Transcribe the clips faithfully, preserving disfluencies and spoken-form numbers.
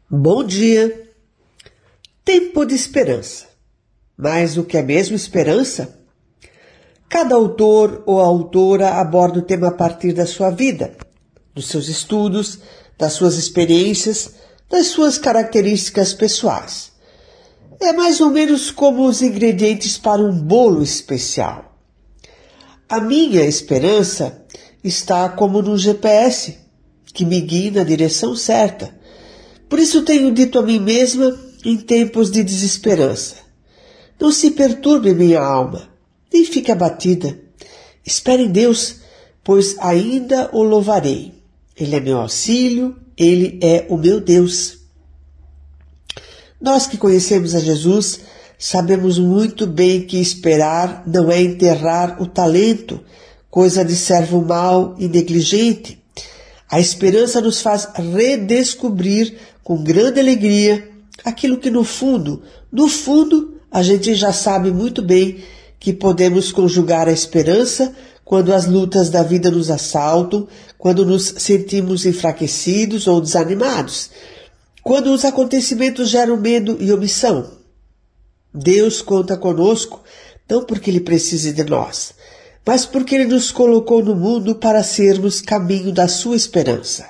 Bom dia! Tempo de esperança. Mas o que é mesmo esperança? Cada autor ou autora aborda o tema a partir da sua vida, dos seus estudos, das suas experiências, das suas características pessoais. É mais ou menos como os ingredientes para um bolo especial. A minha esperança está como num G P S, que me guia na direção certa. Por isso tenho dito a mim mesma em tempos de desesperança: não se perturbe minha alma, nem fique abatida. Espere em Deus, pois ainda o louvarei. Ele é meu auxílio, Ele é o meu Deus. Nós que conhecemos a Jesus, sabemos muito bem que esperar não é enterrar o talento, coisa de servo mau e negligente. A esperança nos faz redescobrir com grande alegria aquilo que no fundo, no fundo, a gente já sabe muito bem que podemos conjugar a esperança quando as lutas da vida nos assaltam, quando nos sentimos enfraquecidos ou desanimados, quando os acontecimentos geram medo e omissão. Deus conta conosco, não porque Ele precise de nós, mas porque Ele nos colocou no mundo para sermos caminho da sua esperança.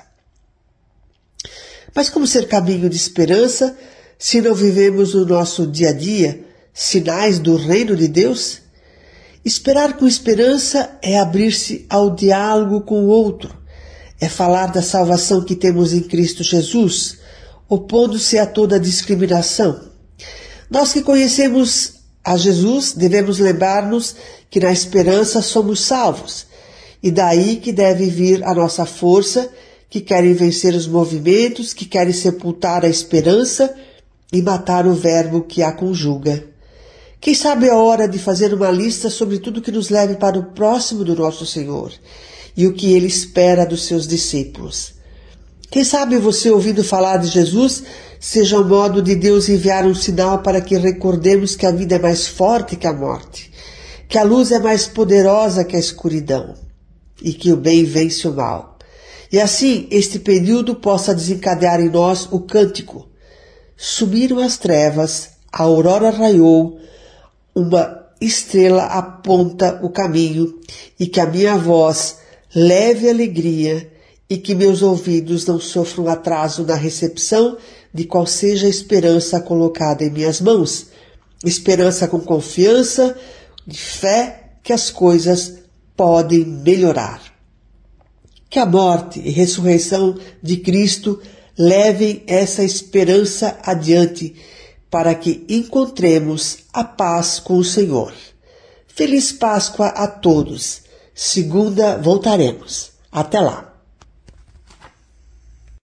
Mas como ser caminho de esperança se não vivemos no nosso dia a dia sinais do reino de Deus? Esperar com esperança é abrir-se ao diálogo com o outro, é falar da salvação que temos em Cristo Jesus, opondo-se a toda discriminação. Nós que conhecemos a Jesus devemos lembrar-nos que na esperança somos salvos, e daí que deve vir a nossa força, que querem vencer os movimentos, que querem sepultar a esperança e matar o verbo que a conjuga. Quem sabe é hora de fazer uma lista sobre tudo que nos leve para o próximo do nosso Senhor e o que Ele espera dos seus discípulos. Quem sabe você, ouvindo falar de Jesus, seja o modo de Deus enviar um sinal para que recordemos que a vida é mais forte que a morte, que a luz é mais poderosa que a escuridão e que o bem vence o mal. E assim, este período possa desencadear em nós o cântico: subiram as trevas, a aurora raiou, uma estrela aponta o caminho, e que a minha voz leve alegria, e que meus ouvidos não sofram atraso na recepção de qual seja a esperança colocada em minhas mãos. Esperança com confiança, de fé que as coisas podem melhorar. Que a morte e ressurreição de Cristo levem essa esperança adiante, para que encontremos a paz com o Senhor. Feliz Páscoa a todos. Segunda voltaremos. Até lá.